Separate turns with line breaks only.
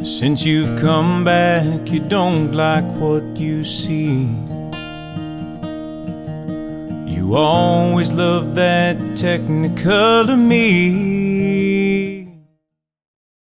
Since you've come back, you don't like what you see. You always loved that Technicolor me.